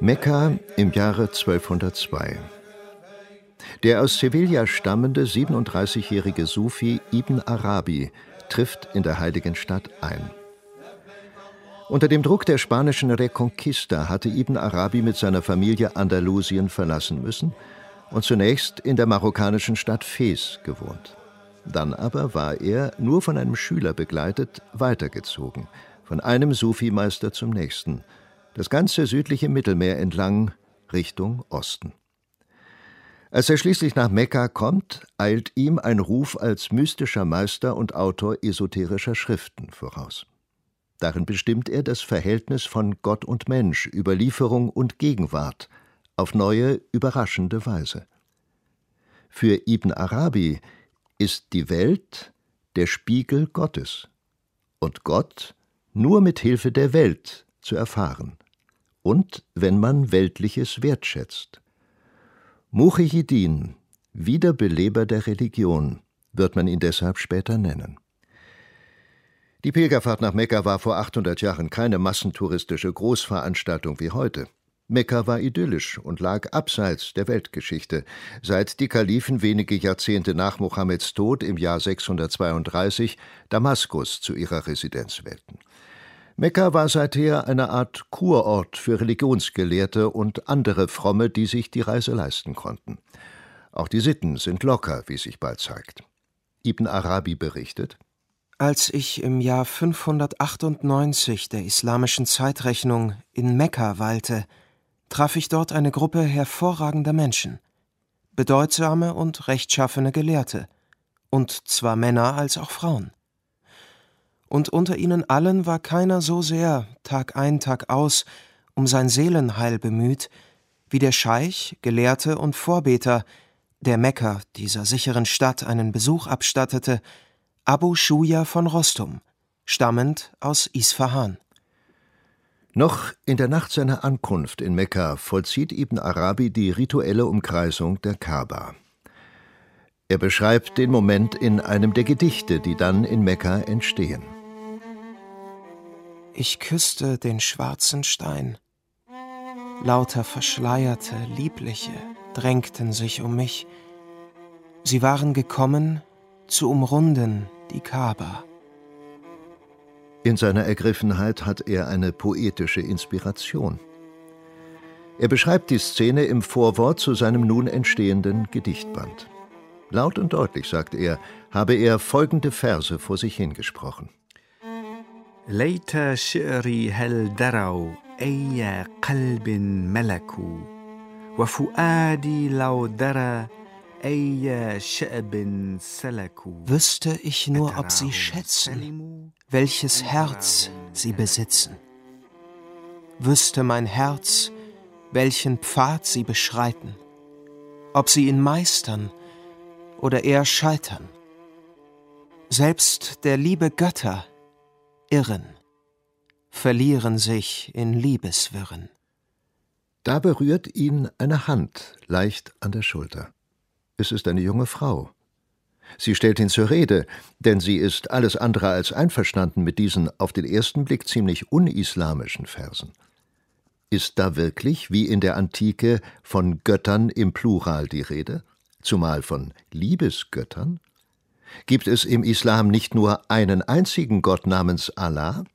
Mekka im Jahre 1202. Der aus Sevilla stammende 37-jährige Sufi Ibn Arabi trifft in der heiligen Stadt ein. Unter dem Druck der spanischen Reconquista hatte Ibn Arabi mit seiner Familie Andalusien verlassen müssen und zunächst in der marokkanischen Stadt Fez gewohnt. Dann aber war er, nur von einem Schüler begleitet, weitergezogen, von einem Sufi-Meister zum nächsten, das ganze südliche Mittelmeer entlang, Richtung Osten. Als er schließlich nach Mekka kommt, eilt ihm ein Ruf als mystischer Meister und Autor esoterischer Schriften voraus. Darin bestimmt er das Verhältnis von Gott und Mensch, Überlieferung und Gegenwart, auf neue, überraschende Weise. Für Ibn Arabi ist die Welt der Spiegel Gottes und Gott nur mit Hilfe der Welt zu erfahren und wenn man Weltliches wertschätzt. Muhyiddin, Wiederbeleber der Religion, wird man ihn deshalb später nennen. Die Pilgerfahrt nach Mekka war vor 800 Jahren keine massentouristische Großveranstaltung wie heute. Mekka war idyllisch und lag abseits der Weltgeschichte, seit die Kalifen wenige Jahrzehnte nach Mohammeds Tod im Jahr 632 Damaskus zu ihrer Residenz wählten. Mekka war seither eine Art Kurort für Religionsgelehrte und andere Fromme, die sich die Reise leisten konnten. Auch die Sitten sind locker, wie sich bald zeigt. Ibn Arabi berichtet: Als ich im Jahr 598 der islamischen Zeitrechnung in Mekka weilte, traf ich dort eine Gruppe hervorragender Menschen, bedeutsame und rechtschaffene Gelehrte, und zwar Männer als auch Frauen. Und unter ihnen allen war keiner so sehr, Tag ein, Tag aus, um sein Seelenheil bemüht, wie der Scheich, Gelehrte und Vorbeter, der Mekka, dieser sicheren Stadt, einen Besuch abstattete, Abu Shuja von Rostum, stammend aus Isfahan. Noch in der Nacht seiner Ankunft in Mekka vollzieht Ibn Arabi die rituelle Umkreisung der Kaaba. Er beschreibt den Moment in einem der Gedichte, die dann in Mekka entstehen. Ich küsste den schwarzen Stein. Lauter verschleierte, liebliche drängten sich um mich. Sie waren gekommen, zu umrunden die Kaaba. In seiner Ergriffenheit hat er eine poetische Inspiration. Er beschreibt die Szene im Vorwort zu seinem nun entstehenden Gedichtband. Laut und deutlich, sagt er, habe er folgende Verse vor sich hingesprochen. Leita shi'ri hal darau ayya qalbin malaku wa fuadi law dara ayya sha'bin salaku. Wüsste ich nur, ob sie schätzen, welches Herz sie besitzen. Wüsste mein Herz, welchen Pfad sie beschreiten, ob sie ihn meistern oder eher scheitern. Selbst der Liebe Götter irren, verlieren sich in Liebeswirren. Da berührt ihn eine Hand leicht an der Schulter. Es ist eine junge Frau. Sie stellt ihn zur Rede, denn sie ist alles andere als einverstanden mit diesen auf den ersten Blick ziemlich unislamischen Versen. Ist da wirklich, wie in der Antike, von Göttern im Plural die Rede? Zumal von Liebesgöttern? Gibt es im Islam nicht nur einen einzigen Gott namens Allah?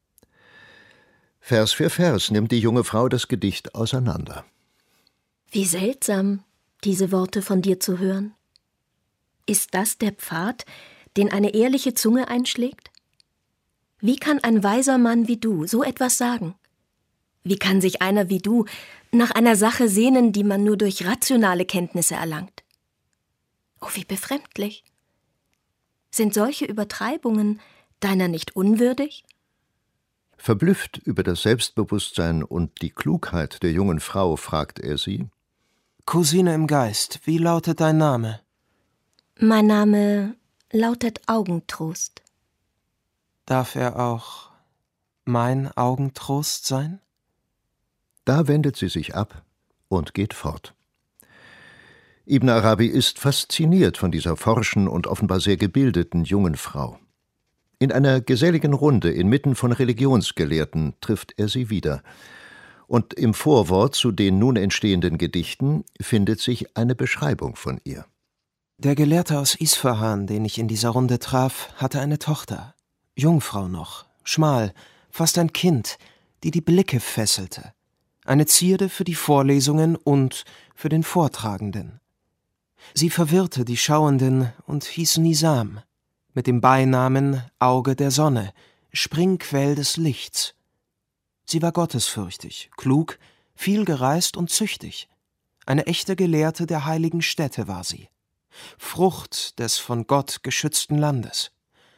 Vers für Vers nimmt die junge Frau das Gedicht auseinander. Wie seltsam, diese Worte von dir zu hören. Ist das der Pfad, den eine ehrliche Zunge einschlägt? Wie kann ein weiser Mann wie du so etwas sagen? Wie kann sich einer wie du nach einer Sache sehnen, die man nur durch rationale Kenntnisse erlangt? Oh, wie befremdlich. Sind solche Übertreibungen deiner nicht unwürdig? Verblüfft über das Selbstbewusstsein und die Klugheit der jungen Frau fragt er sie: Cousine im Geist, wie lautet dein Name? Mein Name lautet Augentrost. Darf er auch mein Augentrost sein? Da wendet sie sich ab und geht fort. Ibn Arabi ist fasziniert von dieser forschen und offenbar sehr gebildeten jungen Frau. In einer geselligen Runde inmitten von Religionsgelehrten trifft er sie wieder. und im Vorwort zu den nun entstehenden Gedichten findet sich eine Beschreibung von ihr. Der Gelehrte aus Isfahan, den ich in dieser Runde traf, hatte eine Tochter, Jungfrau noch, schmal, fast ein Kind, die die Blicke fesselte, eine Zierde für die Vorlesungen und für den Vortragenden. Sie verwirrte die Schauenden und hieß Nizam, mit dem Beinamen Auge der Sonne, Springquell des Lichts. Sie war gottesfürchtig, klug, viel gereist und züchtig. Eine echte Gelehrte der heiligen Städte war sie. Frucht des von Gott geschützten Landes.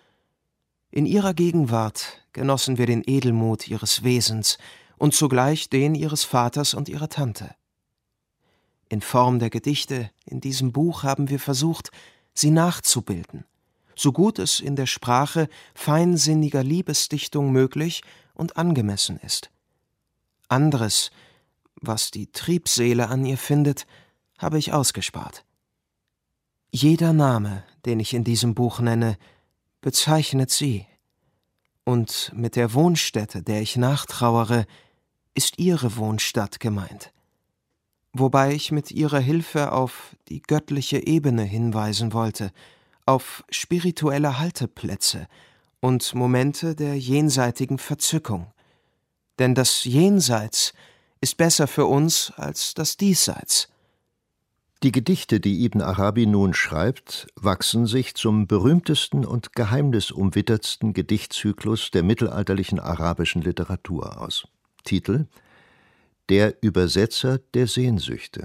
In ihrer Gegenwart genossen wir den Edelmut ihres Wesens und zugleich den ihres Vaters und ihrer Tante. In Form der Gedichte in diesem Buch haben wir versucht, sie nachzubilden, so gut es in der Sprache feinsinniger Liebesdichtung möglich und angemessen ist. Anderes, was die Triebseele an ihr findet, habe ich ausgespart. Jeder Name, den ich in diesem Buch nenne, bezeichnet sie, und mit der Wohnstätte, der ich nachtrauere, ist ihre Wohnstatt gemeint, wobei ich mit ihrer Hilfe auf die göttliche Ebene hinweisen wollte, auf spirituelle Halteplätze und Momente der jenseitigen Verzückung. Denn das Jenseits ist besser für uns als das Diesseits. Die Gedichte, die Ibn Arabi nun schreibt, wachsen sich zum berühmtesten und geheimnisumwittertsten Gedichtzyklus der mittelalterlichen arabischen Literatur aus. Titel: Der Übersetzer der Sehnsüchte.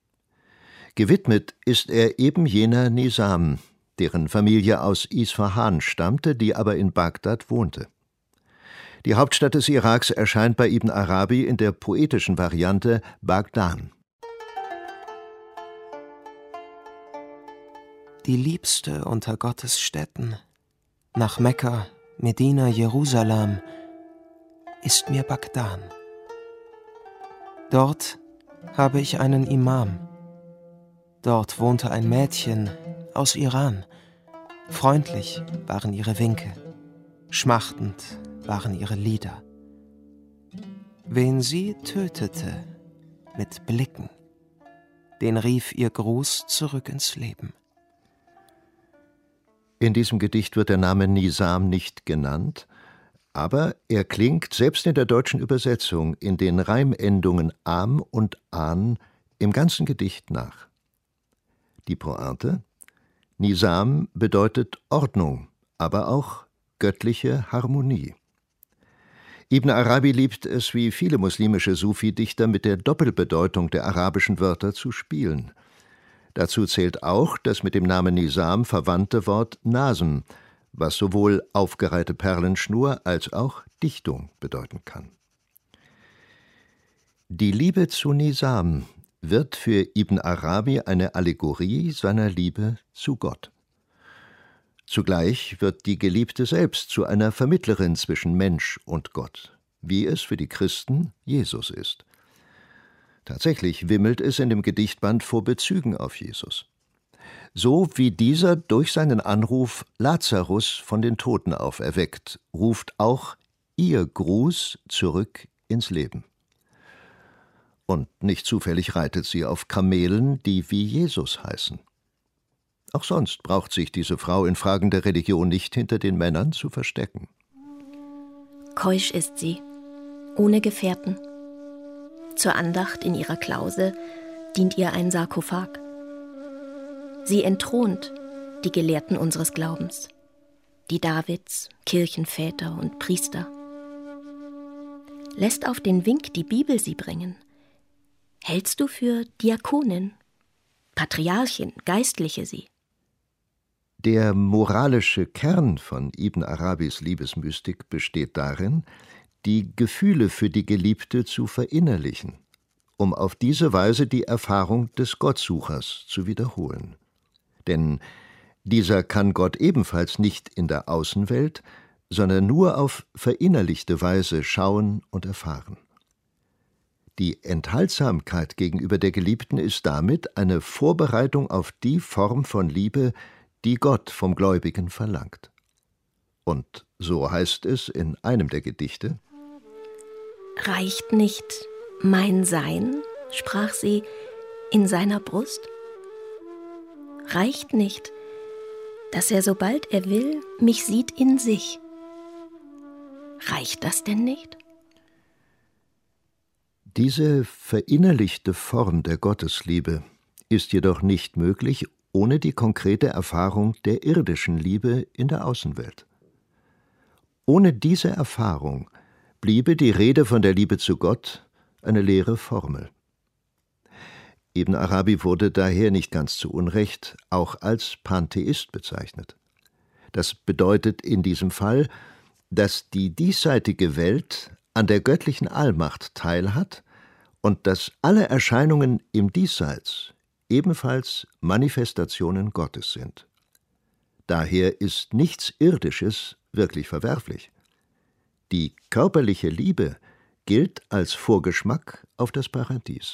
Gewidmet ist er eben jener Nizam, deren Familie aus Isfahan stammte, die aber in Bagdad wohnte. Die Hauptstadt des Iraks erscheint bei Ibn Arabi in der poetischen Variante Bagdan. Die liebste unter Gottes Städten, nach Mekka, Medina, Jerusalem, ist mir Bagdan. Dort habe ich einen Imam. Dort wohnte ein Mädchen aus Iran. Freundlich waren ihre Winke, schmachtend waren ihre Lieder. Wen sie tötete mit Blicken, den rief ihr Gruß zurück ins Leben. In diesem Gedicht wird der Name Nizam nicht genannt, aber er klingt selbst in der deutschen Übersetzung in den Reimendungen am und an im ganzen Gedicht nach. Die Pointe: Nizam bedeutet Ordnung, aber auch göttliche Harmonie. Ibn Arabi liebt es, wie viele muslimische Sufi-Dichter, mit der Doppelbedeutung der arabischen Wörter zu spielen. Dazu zählt auch das mit dem Namen Nizam verwandte Wort Nasm, was sowohl aufgereihte Perlenschnur als auch Dichtung bedeuten kann. Die Liebe zu Nizam wird für Ibn Arabi eine Allegorie seiner Liebe zu Gott. Zugleich wird die Geliebte selbst zu einer Vermittlerin zwischen Mensch und Gott, wie es für die Christen Jesus ist. Tatsächlich wimmelt es in dem Gedichtband vor Bezügen auf Jesus. So wie dieser durch seinen Anruf Lazarus von den Toten auferweckt, ruft auch ihr Gruß zurück ins Leben. Und nicht zufällig reitet sie auf Kamelen, die wie Jesus heißen. Auch sonst braucht sich diese Frau in Fragen der Religion nicht hinter den Männern zu verstecken. Keusch ist sie, ohne Gefährten. Zur Andacht in ihrer Klause dient ihr ein Sarkophag. Sie entthront die Gelehrten unseres Glaubens, die Davids, Kirchenväter und Priester. Lässt auf den Wink die Bibel sie bringen. Hältst du für Diakonin, Patriarchin, Geistliche sie? Der moralische Kern von Ibn Arabis Liebesmystik besteht darin, die Gefühle für die Geliebte zu verinnerlichen, um auf diese Weise die Erfahrung des Gottsuchers zu wiederholen. Denn dieser kann Gott ebenfalls nicht in der Außenwelt, sondern nur auf verinnerlichte Weise schauen und erfahren. Die Enthaltsamkeit gegenüber der Geliebten ist damit eine Vorbereitung auf die Form von Liebe, die Gott vom Gläubigen verlangt. Und so heißt es in einem der Gedichte: Reicht nicht, Mein Sein, sprach sie, in seiner Brust? Reicht nicht, dass er, sobald er will, mich sieht in sich. Reicht das denn nicht? Diese verinnerlichte Form der Gottesliebe ist jedoch nicht möglich ohne die konkrete Erfahrung der irdischen Liebe in der Außenwelt. Ohne diese Erfahrung bliebe die Rede von der Liebe zu Gott eine leere Formel. Ibn Arabi wurde daher nicht ganz zu Unrecht auch als Pantheist bezeichnet. Das bedeutet in diesem Fall, dass die diesseitige Welt an der göttlichen Allmacht teilhat und dass alle Erscheinungen im Diesseits ebenfalls Manifestationen Gottes sind. Daher ist nichts Irdisches wirklich verwerflich. Die körperliche Liebe gilt als Vorgeschmack auf das Paradies.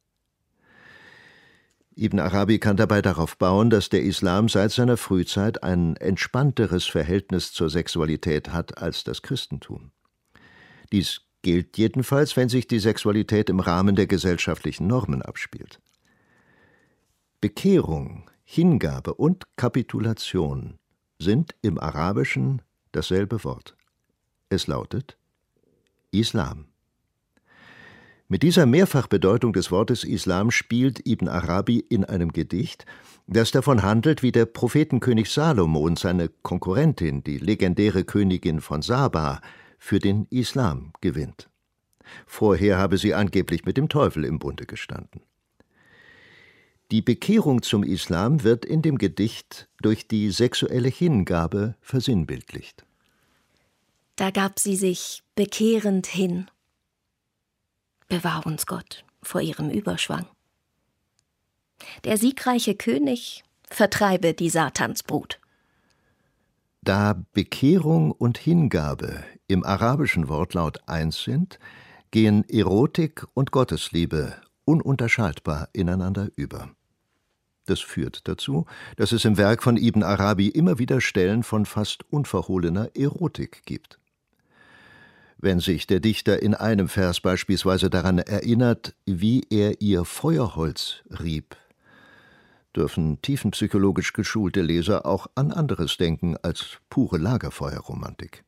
Ibn Arabi kann dabei darauf bauen, dass der Islam seit seiner Frühzeit ein entspannteres Verhältnis zur Sexualität hat als das Christentum. Dies gilt jedenfalls, wenn sich die Sexualität im Rahmen der gesellschaftlichen Normen abspielt. Bekehrung, Hingabe und Kapitulation sind im Arabischen dasselbe Wort. Es lautet Islam. Mit dieser Mehrfachbedeutung des Wortes Islam spielt Ibn Arabi in einem Gedicht, das davon handelt, wie der Prophetenkönig Salomon seine Konkurrentin, die legendäre Königin von Saba, für den Islam gewinnt. Vorher habe sie angeblich mit dem Teufel im Bunde gestanden. Die Bekehrung zum Islam wird in dem Gedicht durch die sexuelle Hingabe versinnbildlicht. Da gab sie sich bekehrend hin. Bewahr uns Gott vor ihrem Überschwang. Der siegreiche König vertreibe die Satansbrut. Da Bekehrung und Hingabe im arabischen Wortlaut eins sind, gehen Erotik und Gottesliebe ununterscheidbar ineinander über. Das führt dazu, dass es im Werk von Ibn Arabi immer wieder Stellen von fast unverhohlener Erotik gibt. Wenn sich der Dichter in einem Vers beispielsweise daran erinnert, wie er ihr Feuerholz rieb, dürfen tiefenpsychologisch geschulte Leser auch an anderes denken als pure Lagerfeuerromantik.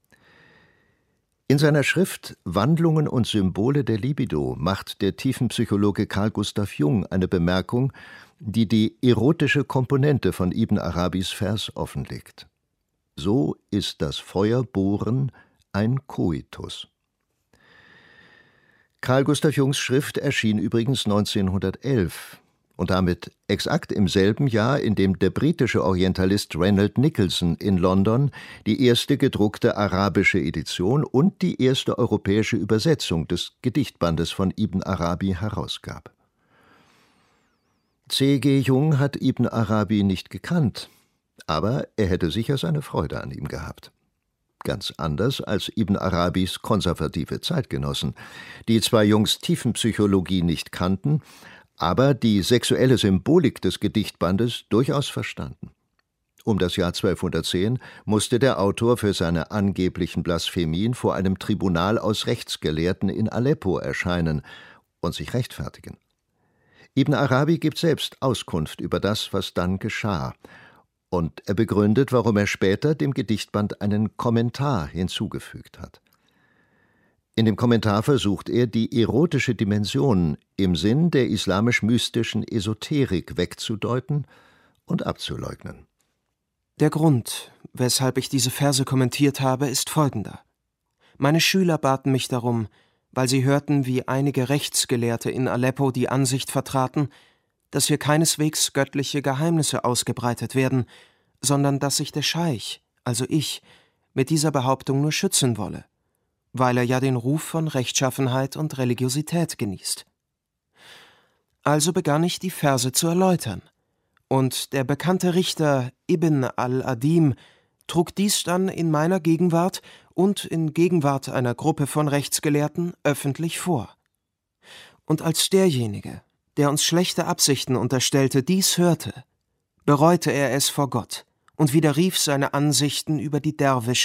In seiner Schrift »Wandlungen und Symbole der Libido« macht der Tiefenpsychologe Carl Gustav Jung eine Bemerkung, die die erotische Komponente von Ibn Arabis Vers offenlegt. So ist das Feuerbohren ein Koitus. Carl Gustav Jungs Schrift erschien übrigens 1911 und damit exakt im selben Jahr, in dem der britische Orientalist Reynold Nicholson in London die erste gedruckte arabische Edition und die erste europäische Übersetzung des Gedichtbandes von Ibn Arabi herausgab. C.G. Jung hat Ibn Arabi nicht gekannt, aber er hätte sicher seine Freude an ihm gehabt. Ganz anders als Ibn Arabis konservative Zeitgenossen, die zwar Jungs Tiefenpsychologie nicht kannten, aber die sexuelle Symbolik des Gedichtbandes durchaus verstanden. Um das Jahr 1210 musste der Autor für seine angeblichen Blasphemien vor einem Tribunal aus Rechtsgelehrten in Aleppo erscheinen und sich rechtfertigen. Ibn Arabi gibt selbst Auskunft über das, was dann geschah, und er begründet, warum er später dem Gedichtband einen Kommentar hinzugefügt hat. In dem Kommentar versucht er, die erotische Dimension im Sinn der islamisch-mystischen Esoterik wegzudeuten und abzuleugnen. Der Grund, weshalb ich diese Verse kommentiert habe, ist folgender. Meine Schüler baten mich darum, weil sie hörten, wie einige Rechtsgelehrte in Aleppo die Ansicht vertraten, dass hier keineswegs göttliche Geheimnisse ausgebreitet werden, sondern dass sich der Scheich, also ich, mit dieser Behauptung nur schützen wolle, weil er ja den Ruf von Rechtschaffenheit und Religiosität genießt. Also begann ich, die Verse zu erläutern, und der bekannte Richter Ibn al-Adim trug dies dann in meiner Gegenwart und in Gegenwart einer Gruppe von Rechtsgelehrten öffentlich vor. Und als derjenige, der uns schlechte Absichten unterstellte, dies hörte, bereute er es vor Gott und widerrief seine Ansichten über die Derwische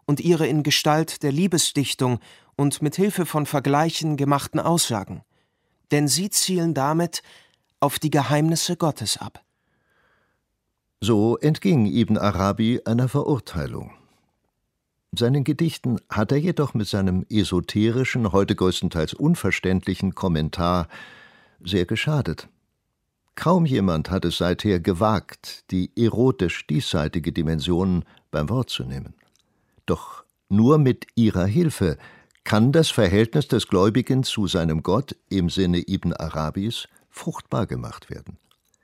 und ihre in Gestalt der Liebesdichtung und mit Hilfe von Vergleichen gemachten Aussagen, denn sie zielen damit auf die Geheimnisse Gottes ab. So entging Ibn Arabi einer Verurteilung. Seinen Gedichten hat er jedoch mit seinem esoterischen, heute größtenteils unverständlichen Kommentar sehr geschadet. Kaum jemand hat es seither gewagt, die erotisch-diesseitige Dimension beim Wort zu nehmen. Doch nur mit ihrer Hilfe kann das Verhältnis des Gläubigen zu seinem Gott im Sinne Ibn Arabis fruchtbar gemacht werden.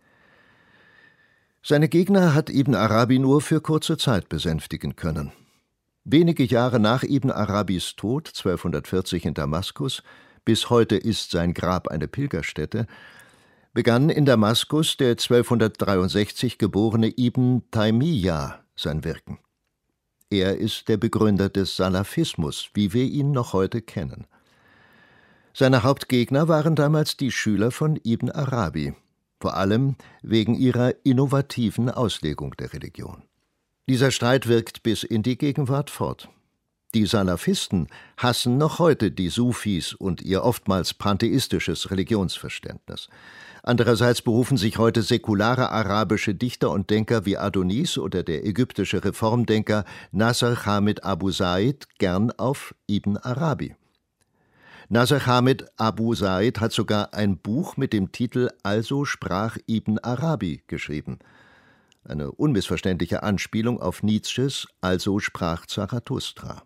Seine Gegner hat Ibn Arabi nur für kurze Zeit besänftigen können. Wenige Jahre nach Ibn Arabis Tod, 1240 in Damaskus, bis heute ist sein Grab eine Pilgerstätte, begann in Damaskus der 1263 geborene Ibn Taymiyya sein Wirken. Er ist der Begründer des Salafismus, wie wir ihn noch heute kennen. Seine Hauptgegner waren damals die Schüler von Ibn Arabi, vor allem wegen ihrer innovativen Auslegung der Religion. Dieser Streit wirkt bis in die Gegenwart fort. Die Salafisten hassen noch heute die Sufis und ihr oftmals pantheistisches Religionsverständnis. Andererseits berufen sich heute säkulare arabische Dichter und Denker wie Adonis oder der ägyptische Reformdenker Nasr Hamid Abu Said gern auf Ibn Arabi. Nasr Hamid Abu Said hat sogar ein Buch mit dem Titel »Also sprach Ibn Arabi« geschrieben. Eine unmissverständliche Anspielung auf Nietzsches »Also sprach Zarathustra«.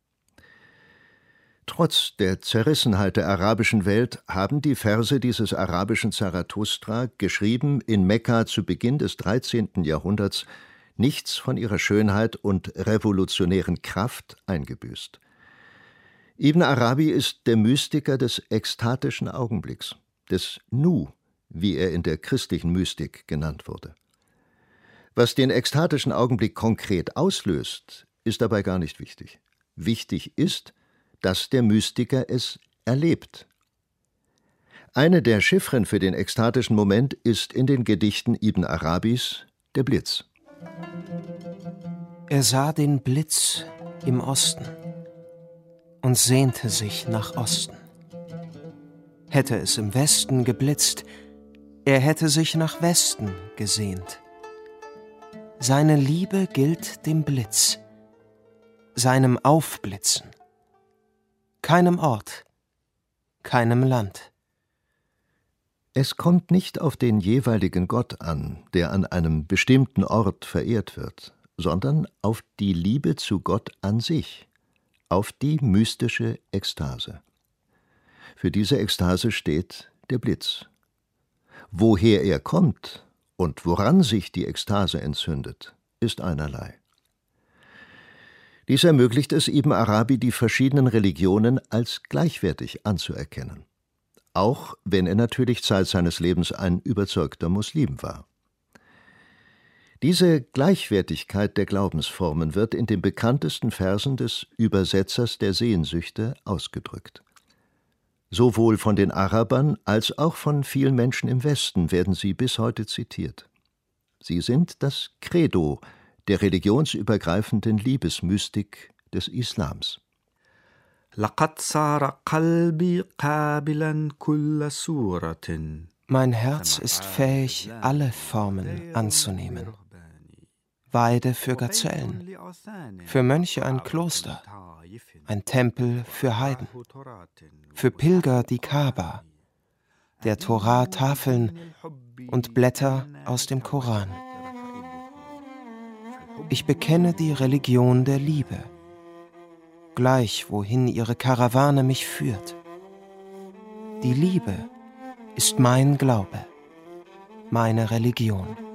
Trotz der Zerrissenheit der arabischen Welt haben die Verse dieses arabischen Zarathustra, geschrieben in Mekka zu Beginn des 13. Jahrhunderts, nichts von ihrer Schönheit und revolutionären Kraft eingebüßt. Ibn Arabi ist der Mystiker des ekstatischen Augenblicks, des Nu, wie er in der christlichen Mystik genannt wurde. Was den ekstatischen Augenblick konkret auslöst, ist dabei gar nicht wichtig. Wichtig ist, dass der Mystiker es erlebt. Eine der Chiffren für den ekstatischen Moment ist in den Gedichten Ibn Arabis der Blitz. Er sah den Blitz im Osten und sehnte sich nach Osten. Hätte es im Westen geblitzt, er hätte sich nach Westen gesehnt. Seine Liebe gilt dem Blitz, seinem Aufblitzen, keinem Ort, keinem Land. Es kommt nicht auf den jeweiligen Gott an, der an einem bestimmten Ort verehrt wird, sondern auf die Liebe zu Gott an sich, auf die mystische Ekstase. Für diese Ekstase steht der Blitz. Woher er kommt und woran sich die Ekstase entzündet, ist einerlei. Dies ermöglicht es Ibn Arabi, die verschiedenen Religionen als gleichwertig anzuerkennen, auch wenn er natürlich Zeit seines Lebens ein überzeugter Muslim war. Diese Gleichwertigkeit der Glaubensformen wird in den bekanntesten Versen des Übersetzers der Sehnsüchte ausgedrückt. Sowohl von den Arabern als auch von vielen Menschen im Westen werden sie bis heute zitiert. Sie sind das Credo der religionsübergreifenden Liebesmystik des Islams. Mein Herz ist fähig, alle Formen anzunehmen. Weide für Gazellen, für Mönche ein Kloster, ein Tempel für Heiden, für Pilger die Kaaba, der Tora Tafeln und Blätter aus dem Koran. Ich bekenne die Religion der Liebe, gleich wohin ihre Karawane mich führt. Die Liebe ist mein Glaube, meine Religion.